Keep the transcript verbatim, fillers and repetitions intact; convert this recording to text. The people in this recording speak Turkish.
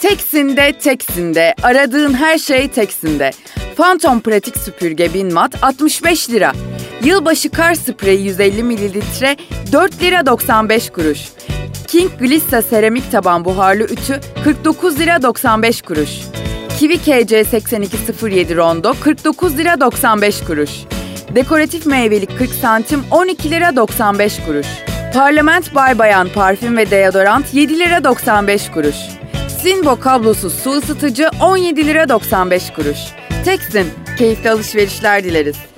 Teksinde, Teksinde. Aradığın her şey Teksinde. Phantom pratik süpürge bin watt altmış beş lira. Yılbaşı kar spreyi yüz elli mililitre dört lira doksan beş kuruş. King Glissa seramik taban buharlı ütü kırk dokuz lira doksan beş kuruş. Kiwi K C seksen iki sıfır yedi rondo kırk dokuz lira doksan beş kuruş. Dekoratif meyvelik kırk santim on iki lira doksan beş kuruş. Parlament Bay Bayan parfüm ve deodorant yedi lira doksan beş kuruş. Sinbo kablosuz su ısıtıcı on yedi lira doksan beş kuruş. Teksin, keyifli alışverişler dileriz.